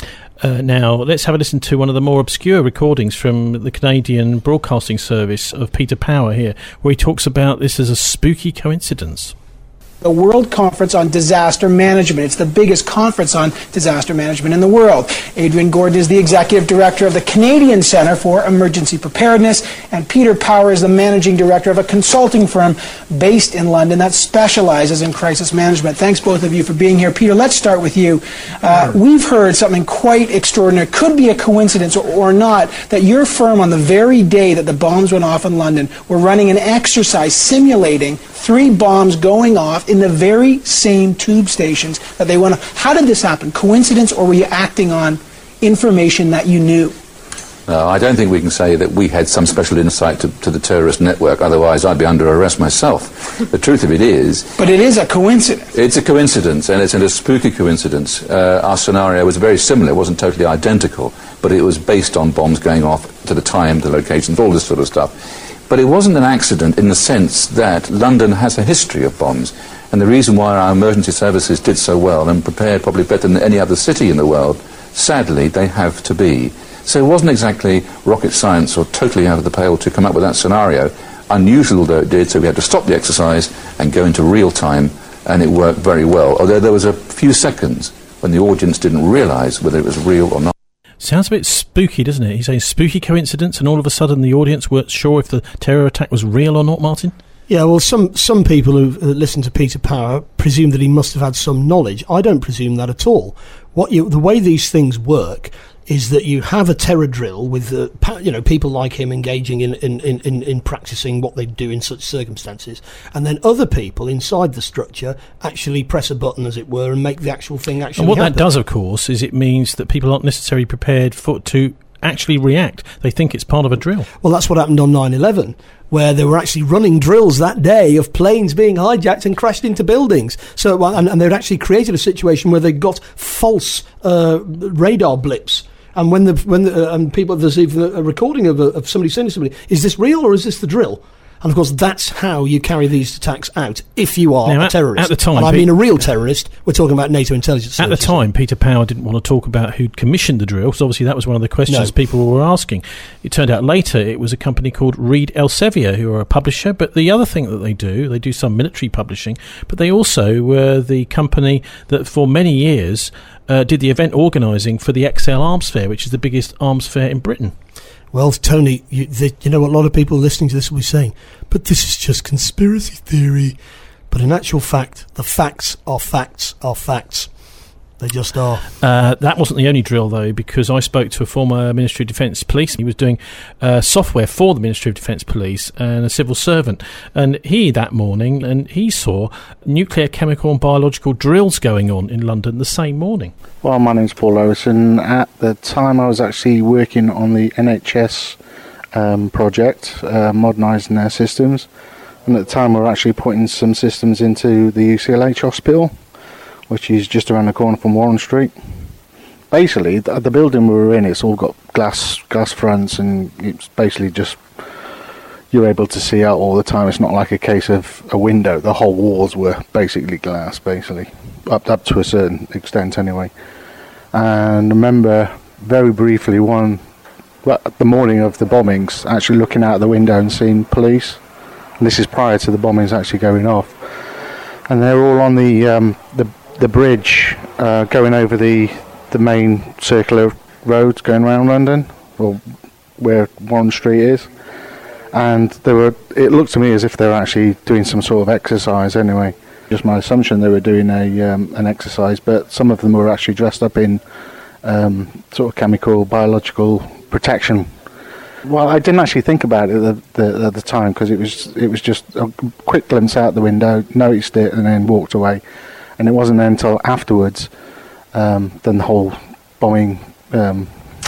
Uh, now, let's have a listen to one of the more obscure recordings from the Canadian Broadcasting Service of Peter Power here, where he talks about this as a spooky coincidence. The World Conference on Disaster Management. It's the biggest conference on disaster management in the world. Adrian Gordon is the executive director of the Canadian Centre for Emergency Preparedness, and Peter Power is the managing director of a consulting firm based in London that specializes in crisis management. Thanks, both of you, for being here. Peter, let's start with you. Uh, we've heard something quite extraordinary. Could be a coincidence or, or not, that your firm, on the very day that the bombs went off in London, were running an exercise simulating three bombs going off in the very same tube stations that they went off. How did this happen? Coincidence, or were you acting on information that you knew? No, I don't think we can say that we had some special insight to, to the terrorist network, otherwise I'd be under arrest myself. The truth of it is... But it is a coincidence. It's a coincidence, and it's a spooky coincidence. Uh, our scenario was very similar. It wasn't totally identical, but it was based on bombs going off to the time, the locations, all this sort of stuff. But it wasn't an accident in the sense that London has a history of bombs. And the reason why our emergency services did so well and prepared probably better than any other city in the world, sadly, they have to be. So it wasn't exactly rocket science or totally out of the pale to come up with that scenario. Unusual though it did, so we had to stop the exercise and go into real time, and it worked very well. Although there was a few seconds when the audience didn't realise whether it was real or not. Sounds a bit spooky, doesn't it? He's saying spooky coincidence, and all of a sudden the audience weren't sure if the terror attack was real or not, Martin? Yeah, well, some, some people who uh, listen to Peter Power presume that he must have had some knowledge. I don't presume that at all. What you, the way these things work is that you have a terror drill with uh, you know people like him engaging in, in, in, in practicing what they do in such circumstances, and then other people inside the structure actually press a button, as it were, and make the actual thing actually And what happen. that does, of course, is it means that people aren't necessarily prepared for to actually react. They think it's part of a drill. Well, that's what happened on nine eleven, where they were actually running drills that day of planes being hijacked and crashed into buildings. So, and, and they'd actually created a situation where they got false uh, radar blips. And when the when the, uh, and people, there's even a recording of, a, of somebody saying to somebody, "Is this real or is this the drill?" And of course, that's how you carry these attacks out if you are now, a at, terrorist. At the time, and I Pe- mean a real terrorist. We're talking about NATO intelligence At services. the time, Peter Power didn't want to talk about who'd commissioned the drill, because obviously that was one of the questions No. people were asking. It turned out later it was a company called Reed Elsevier, who are a publisher. But the other thing that they do, they do some military publishing, but they also were the company that for many years uh, did the event organising for the X L Arms Fair, which is the biggest arms fair in Britain. Well, Tony, you, the, you know what a lot of people listening to this will be saying, but this is just conspiracy theory. But in actual fact, the facts are facts are facts. They just are. Uh, that wasn't the only drill, though, because I spoke to a former Ministry of Defence police. He was doing uh, software for the Ministry of Defence police and a civil servant. And he, that morning, and he saw nuclear, chemical and biological drills going on in London the same morning. Well, my name's Paul Lewis, and at the time I was actually working on the N H S um, project, uh, modernising their systems. And at the time we were actually putting some systems into the U C L H hospital, which is just around the corner from Warren Street. Basically, the, the building we were in, it's all got glass glass fronts, and it's basically just, you're able to see out all the time. It's not like a case of a window. The whole walls were basically glass, basically, up, up to a certain extent anyway. And I remember very briefly one, well, the morning of the bombings, actually looking out the window and seeing police. And this is prior to the bombings actually going off. And they're all on the um, the the bridge uh, going over the the main circular roads going around London, or where Warren Street is. And they were. It looked to me as if they were actually doing some sort of exercise. Anyway, just my assumption they were doing a um, an exercise. But some of them were actually dressed up in um, sort of chemical, biological protection. Well, I didn't actually think about it at the, the, at the time, because it was it was just a quick glimpse out the window, noticed it, and then walked away. And it wasn't until afterwards um, then the whole bombing um,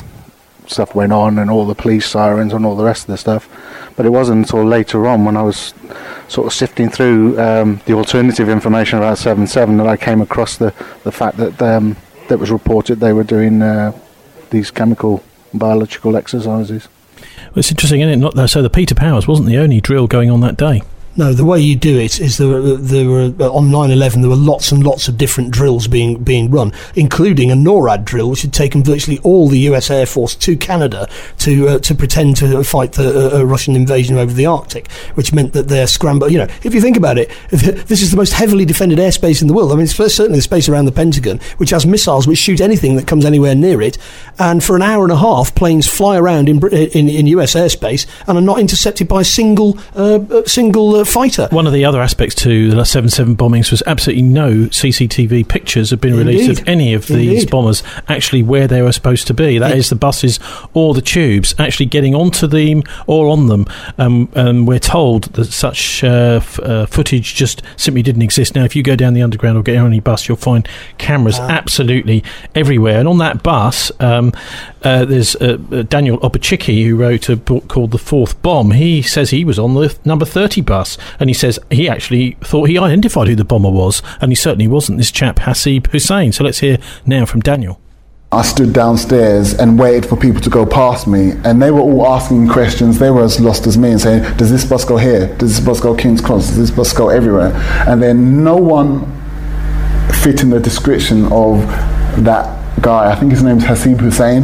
stuff went on, and all the police sirens and all the rest of the stuff. But it wasn't until later on, when I was sort of sifting through um, the alternative information about seven seven, that I came across the, the fact that um, that was reported they were doing uh, these chemical biological exercises. Well, it's interesting, isn't it? Not the, so the Peter Powers wasn't the only drill going on that day. No, the way you do it is there were, there were on nine eleven there were lots and lots of different drills being being run, including a NORAD drill, which had taken virtually all the U S Air Force to Canada to uh, to pretend to fight the uh, Russian invasion over the Arctic, which meant that they're scrambled. You know, if you think about it, this is the most heavily defended airspace in the world. I mean, it's certainly the space around the Pentagon, which has missiles which shoot anything that comes anywhere near it. And for an hour and a half, planes fly around in in, in U S airspace and are not intercepted by a single uh, single. Uh, fighter. One of the other aspects to the seven seven bombings was absolutely no C C T V pictures have been released Indeed. of any of these Indeed. bombers actually where they were supposed to be. That yeah. is the buses or the tubes actually getting onto them or on them. Um, and we're told that such uh, f- uh, footage just simply didn't exist. Now, if you go down the Underground or get on any bus, you'll find cameras uh. absolutely everywhere. And on that bus, um, uh, there's uh, uh, Daniel Opachicki, who wrote a book called The Fourth Bomb. He says he was on the number thirty bus. And he says he actually thought he identified who the bomber was, and he certainly wasn't this chap Hasib Hussein. So let's hear now from Daniel. I stood downstairs and waited for people to go past me, and they were all asking questions. They were as lost as me and saying, does this bus go here? Does this bus go King's Cross? Does this bus go everywhere? And then no one fit in the description of that guy. I think his name's Hasib Hussein.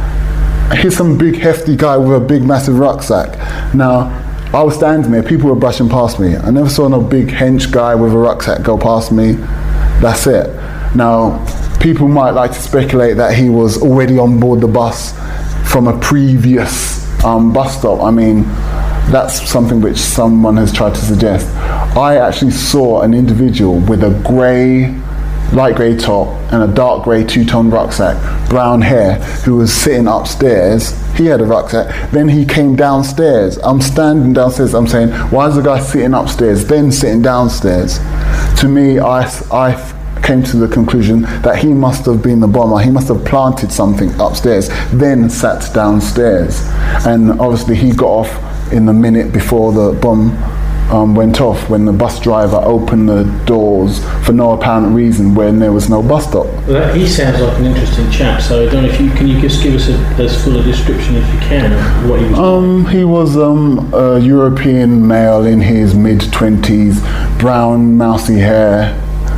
He's some big hefty guy with a big massive rucksack. Now, I was standing there, people were brushing past me. I never saw no big hench guy with a rucksack go past me. That's it. Now, people might like to speculate that he was already on board the bus from a previous um, bus stop. I mean, that's something which someone has tried to suggest. I actually saw an individual with a grey, light grey top and a dark grey two-tone rucksack, brown hair, who was sitting upstairs. He had a rucksack. Then he came downstairs. I'm standing downstairs. I'm saying, why is the guy sitting upstairs, then sitting downstairs? To me, I, I came to the conclusion that he must have been the bomber. He must have planted something upstairs, then sat downstairs. And obviously he got off in the minute before the bomb Um, went off, when the bus driver opened the doors for no apparent reason when there was no bus stop. Well, he sounds like an interesting chap, so I don't know if you can you just give us a, as full a description if you can of what he was um, like? He was um, a European male in his mid-twenties, brown, mousy hair.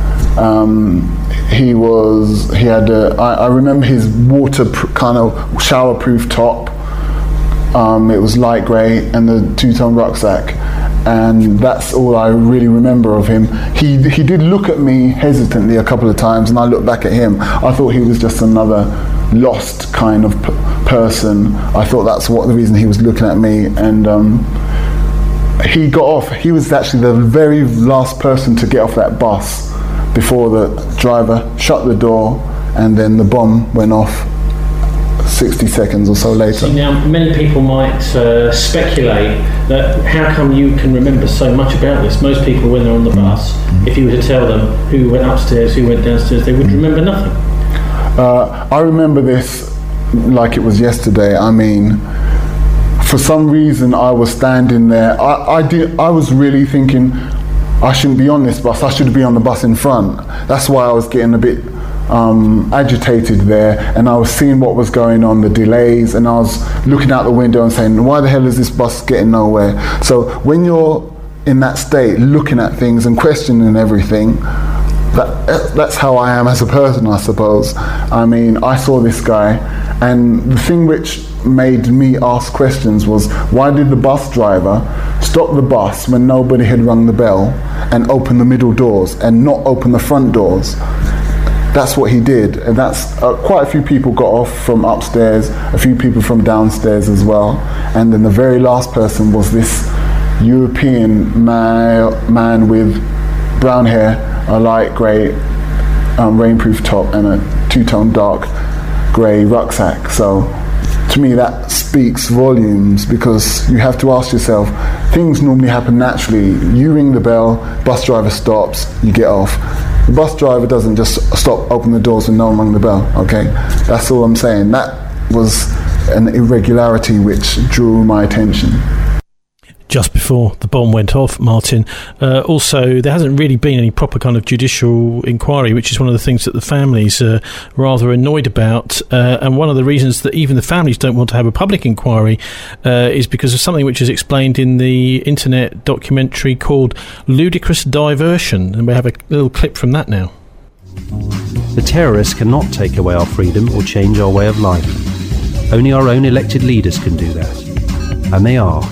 Um, he was, he had, a, I, I remember his water pr- kind of shower-proof top. Um, it was light grey, and the two-tone rucksack. And that's all I really remember of him. He he did look at me hesitantly a couple of times, and I looked back at him. I thought he was just another lost kind of p- person. I thought that's what the reason he was looking at me. And um, he got off. He was actually the very last person to get off that bus before the driver shut the door and then the bomb went off sixty seconds or so later. See, now, many people might uh, speculate that how come you can remember so much about this? Most people, when they're on the bus, mm. if you were to tell them who went upstairs, who went downstairs, they would mm. remember nothing. Uh, I remember this like it was yesterday. I mean, for some reason, I was standing there. I, I did. I was really thinking, I shouldn't be on this bus. I should be on the bus in front. That's why I was getting a bit um, agitated there, and I was seeing what was going on, the delays, and I was looking out the window and saying, why the hell is this bus getting nowhere? So when you're in that state, looking at things and questioning everything, that, that's how I am as a person, I suppose. I mean, I saw this guy, and the thing which made me ask questions was, why did the bus driver stop the bus when nobody had rung the bell and open the middle doors and not open the front doors? That's what he did, and that's uh, quite a few people got off from upstairs, a few people from downstairs as well, and then the very last person was this European ma- man with brown hair, a light grey um, rainproof top and a two-tone dark grey rucksack. So to me that speaks volumes, because you have to ask yourself, things normally happen naturally. You ring the bell, bus driver stops, you get off. The bus driver doesn't just stop, open the doors when no one rang the bell, okay? That's all I'm saying. That was an irregularity which drew my attention. Just before the bomb went off, Martin. Uh, also, there hasn't really been any proper kind of judicial inquiry, which is one of the things that the families are rather annoyed about. Uh, and one of the reasons that even the families don't want to have a public inquiry uh, is because of something which is explained in the internet documentary called Ludicrous Diversion. And we have a little clip from that now. The terrorists cannot take away our freedom or change our way of life. Only our own elected leaders can do that. And they are.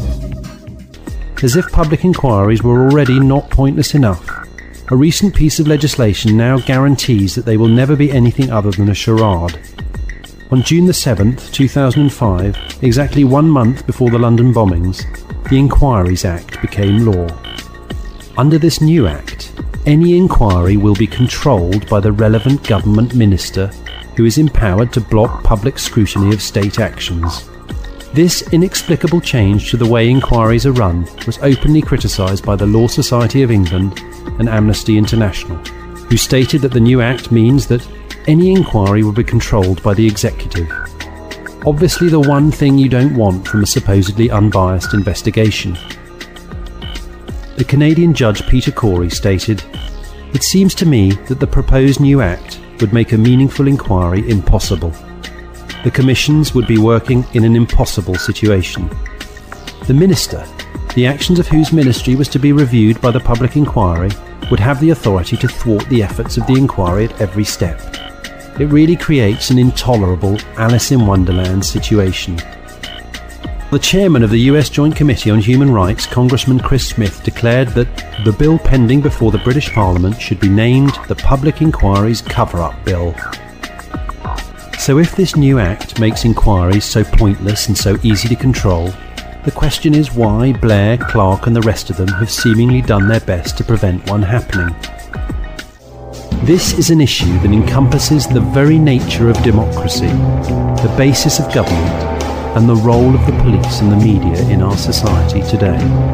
As if public inquiries were already not pointless enough, a recent piece of legislation now guarantees that they will never be anything other than a charade. On June the seventh, two thousand five, exactly one month before the London bombings, the Inquiries Act became law. Under this new act, any inquiry will be controlled by the relevant government minister, who is empowered to block public scrutiny of state actions. This inexplicable change to the way inquiries are run was openly criticised by the Law Society of England and Amnesty International, who stated that the new act means that any inquiry will be controlled by the executive. Obviously the one thing you don't want from a supposedly unbiased investigation. The Canadian judge Peter Corey stated, "It seems to me that the proposed new act would make a meaningful inquiry impossible. The commissions would be working in an impossible situation. The minister, the actions of whose ministry was to be reviewed by the public inquiry, would have the authority to thwart the efforts of the inquiry at every step. It really creates an intolerable Alice in Wonderland situation." The chairman of the U S Joint Committee on Human Rights, Congressman Chris Smith, declared that the bill pending before the British Parliament should be named the Public Inquiries Cover-Up Bill. So if this new act makes inquiries so pointless and so easy to control, the question is why Blair, Clark and the rest of them have seemingly done their best to prevent one happening. This is an issue that encompasses the very nature of democracy, the basis of government, and the role of the police and the media in our society today.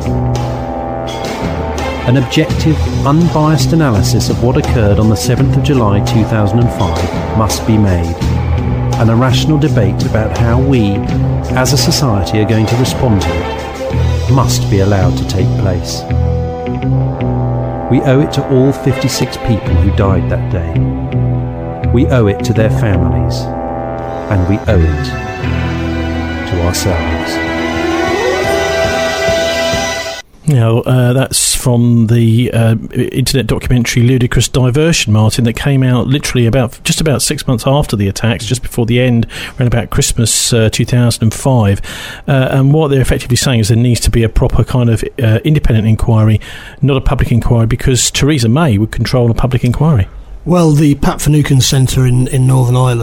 An objective, unbiased analysis of what occurred on the seventh of July two thousand five must be made, and a rational debate about how we, as a society, are going to respond to it must be allowed to take place. We owe it to all fifty-six people who died that day. We owe it to their families, and we owe it to ourselves. Now, uh, that's from the uh, internet documentary Ludicrous Diversion, Martin, that came out literally about just about six months after the attacks, just before the end, around about Christmas uh, two thousand five. Uh, and what they're effectively saying is there needs to be a proper kind of uh, independent inquiry, not a public inquiry, because Theresa May would control a public inquiry. Well, the Pat Finucane Centre in, in Northern Ireland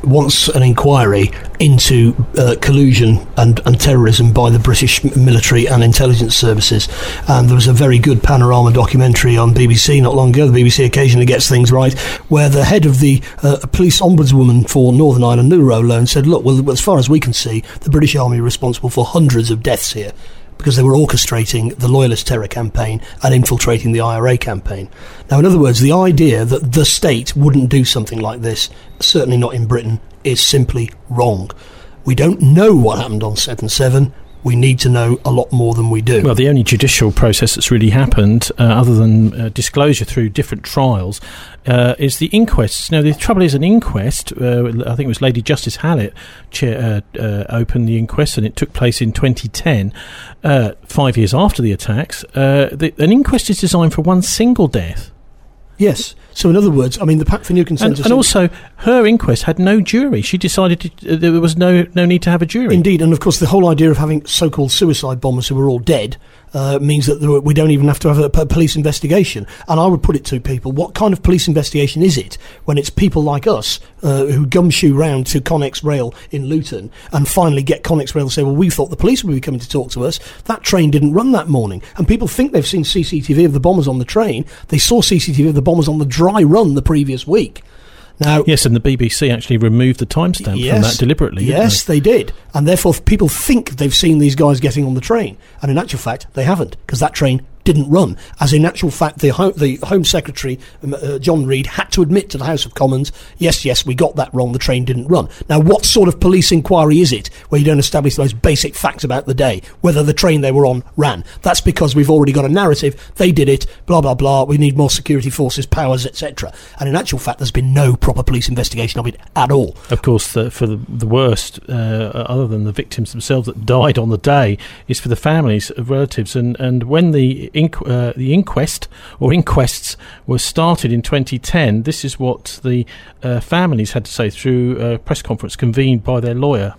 wants an inquiry into uh, collusion and, and terrorism by the British military and intelligence services. And there was a very good Panorama documentary on B B C not long ago. The B B C occasionally gets things right, where the head of the uh, police ombudswoman for Northern Ireland, Lou Rowlone, said, look, well, as far as we can see, the British Army are responsible for hundreds of deaths here, because they were orchestrating the Loyalist terror campaign and infiltrating the I R A campaign. Now, in other words, the idea that the state wouldn't do something like this, certainly not in Britain, is simply wrong. We don't know what happened on seven seven. We need to know a lot more than we do. Well, the only judicial process that's really happened, uh, other than uh, disclosure through different trials, uh, is the inquests. Now, the trouble is, an inquest, uh, I think it was Lady Justice Hallett chair, uh, uh, opened the inquest, and it took place in twenty ten, uh, five years after the attacks. Uh, the, an inquest is designed for one single death. Yes. So, in other words, I mean, the Pat Finucane Centre... And, and also, her inquest had no jury. She decided to, uh, there was no no need to have a jury. Indeed, and of course, the whole idea of having so-called suicide bombers who were all dead uh, means that there, we don't even have to have a, a police investigation. And I would put it to people, what kind of police investigation is it when it's people like us uh, who gumshoe round to Connex Rail in Luton and finally get Connex Rail to say, well, we thought the police would be coming to talk to us. That train didn't run that morning. And people think they've seen C C T V of the bombers on the train. They saw C C T V of the bombers on the dry run the previous week. Now, yes, and the B B C actually removed the timestamp yes, from that deliberately. Yes, they? they did. And therefore people think they've seen these guys getting on the train. And in actual fact, they haven't, because that train didn't run. As in actual fact, the Home, the Home Secretary, um, uh, John Reid, had to admit to the House of Commons, yes, yes, we got that wrong, the train didn't run. Now, what sort of police inquiry is it where you don't establish those basic facts about the day, whether the train they were on ran? That's because we've already got a narrative, they did it, blah, blah, blah, we need more security forces, powers, et cetera. And in actual fact, there's been no proper police investigation of it at all. Of course, the, for the, the worst, uh, other than the victims themselves that died on the day, is for the families of relatives. And, and when the Inqu- uh, the inquest or inquests were started in twenty ten, this is what the uh, families had to say through a press conference convened by their lawyer.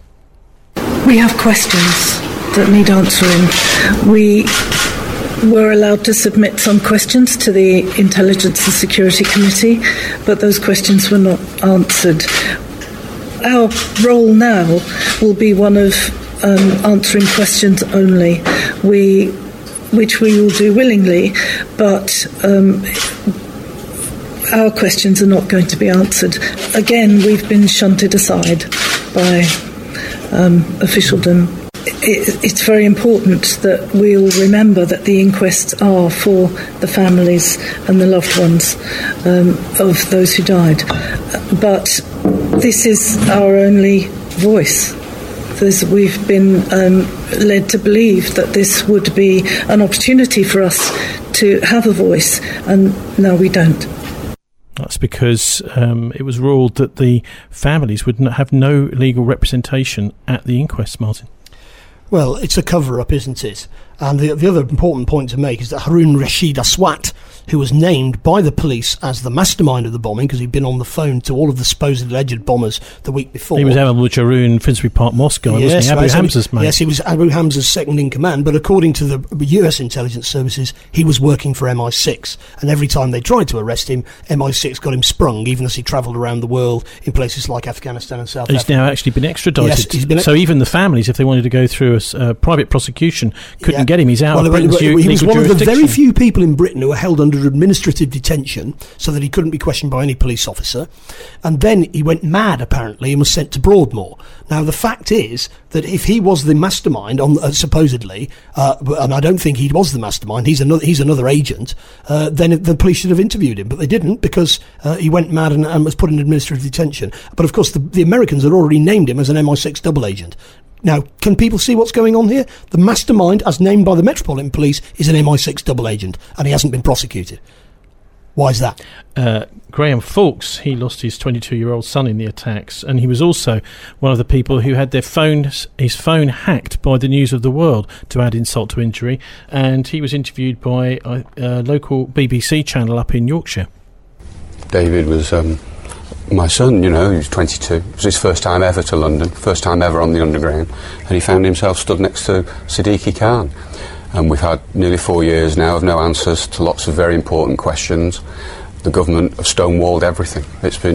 We have questions that need answering. We were allowed to submit some questions to the Intelligence and Security Committee, but those questions were not answered. Our role now will be one of um, answering questions only. We which we will do willingly, but um, our questions are not going to be answered. Again, we've been shunted aside by um, officialdom. It, it's very important that we'll remember that the inquests are for the families and the loved ones um, of those who died. But this is our only voice. There's, we've been um, led to believe that this would be an opportunity for us to have a voice, and no, we don't. That's because um, it was ruled that the families would not have no legal representation at the inquest, Martin. Well, it's a cover-up, isn't it? And the, the other important point to make is that Harun Rashid Aswat, who was named by the police as the mastermind of the bombing, because he'd been on the phone to all of the supposed alleged bombers the week before. He was Abu Jaroun, Finsbury Park Mosque guy, yes, wasn't he? Abu right, Hamza's mate. Yes, he was Abu Hamza's second-in-command, but according to the U S intelligence services, he was working for M I six. And every time they tried to arrest him, M I six got him sprung, even as he travelled around the world in places like Afghanistan and South He's Africa. He's now actually been extradited. Yes, he's been ex- so even the families, if they wanted to go through a uh, private prosecution, couldn't yeah. get him. He's out well, of Britain's well, He was one of the very few few people in Britain who were held under administrative detention so that he couldn't be questioned by any police officer. And then he went mad, apparently, and was sent to Broadmoor. Now, the fact is that if he was the mastermind, on uh, supposedly, uh, and I don't think he was the mastermind, he's another, he's another agent, uh, then the police should have interviewed him. But they didn't, because uh, he went mad and, and was put in administrative detention. But, of course, the, the Americans had already named him as an M I six double agent. Now, can people see what's going on here? The mastermind, as named by the Metropolitan Police, is an M I six double agent, and he hasn't been prosecuted. Why is that? Uh, Graham Fawkes, he lost his twenty-two-year-old son in the attacks, and he was also one of the people who had their phones, his phone hacked by the News of the World, to add insult to injury, and he was interviewed by a, a local B B C channel up in Yorkshire. David was um, my son, you know, he was twenty-two. It was his first time ever to London, first time ever on the Underground, and he found himself stood next to Siddiqui Khan. And we've had nearly four years now of no answers to lots of very important questions. The government have stonewalled everything. It's been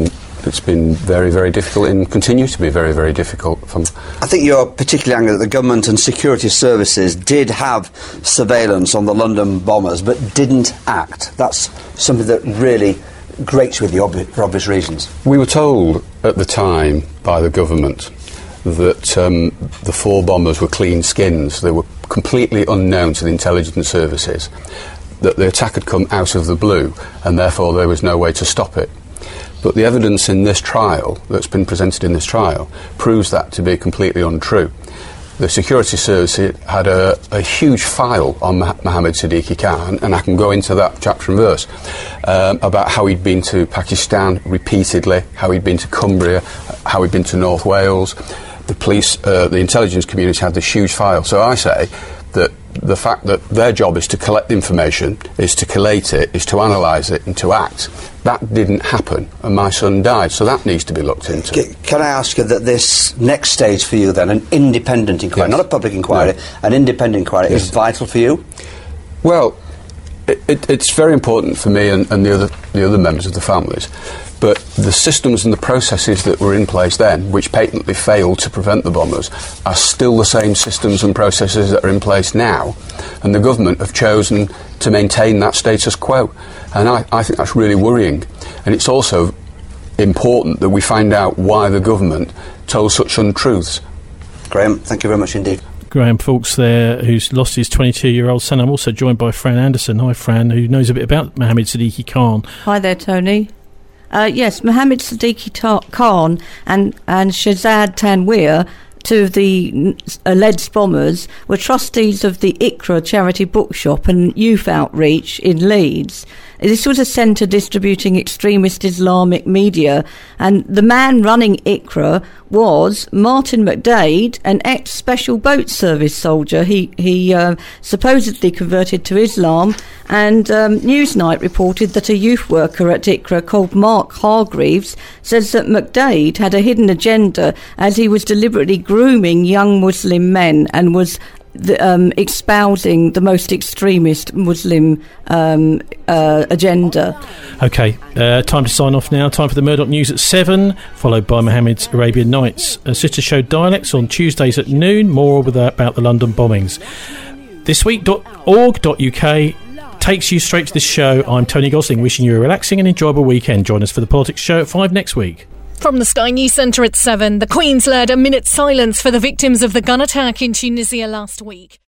it's been very, very difficult and continues to be very, very difficult. From I think you're particularly angry that the government and security services did have surveillance on the London bombers but didn't act. That's something that really grates with you obvi- for obvious reasons. We were told at the time by the government that um, the four bombers were clean skins. They were completely unknown to the intelligence services, that the attack had come out of the blue and therefore there was no way to stop it. But the evidence in this trial, that's been presented in this trial, proves that to be completely untrue. The security service had a, a huge file on Mohammed Siddiqui Khan, and I can go into that chapter and verse, um, about how he'd been to Pakistan repeatedly, how he'd been to Cumbria, how he'd been to North Wales. The police, uh, the intelligence community had this huge file. So I say that the fact that their job is to collect information, is to collate it, is to analyse it and to act. That didn't happen, and my son died, so that needs to be looked into. C- can I ask you that this next stage for you then, an independent inquiry, yes. not a public inquiry, no. an independent inquiry, yes. is vital for you? Well, it, it, it's very important for me and, and the other the other members of the families. But the systems and the processes that were in place then, which patently failed to prevent the bombers, are still the same systems and processes that are in place now. And the government have chosen to maintain that status quo. And I, I think that's really worrying. And it's also important that we find out why the government told such untruths. Graham, thank you very much indeed. Graham Fawkes there, who's lost his twenty-two-year-old son. I'm also joined by Fran Anderson. Hi, Fran, who knows a bit about Mohammed Siddiqui Khan. Hi there, Tony. Uh, yes, Mohammed Siddiqui Ta- Khan and, and Shahzad Tanweer, two of the alleged bombers, were trustees of the Iqra charity bookshop and youth outreach in Leeds. This was a centre distributing extremist Islamic media, and the man running Iqra was Martin McDade, an ex-Special Boat Service soldier. He he uh, supposedly converted to Islam, and um, Newsnight reported that a youth worker at Iqra called Mark Hargreaves says that McDade had a hidden agenda as he was deliberately grooming young Muslim men and was The, um, espousing the most extremist Muslim um, uh, agenda. OK, uh, time to sign off now. Time for the Murdoch News at seven, followed by Mohammed's Arabian Nights. A sister show Dialects on Tuesdays at noon, more with, uh, about the London bombings. thisweek dot org dot U K takes you straight to this show. I'm Tony Gosling, wishing you a relaxing and enjoyable weekend. Join us for the Politics Show at five next week. From the Sky News Centre at seven, the Queen's led a minute's silence for the victims of the gun attack in Tunisia last week.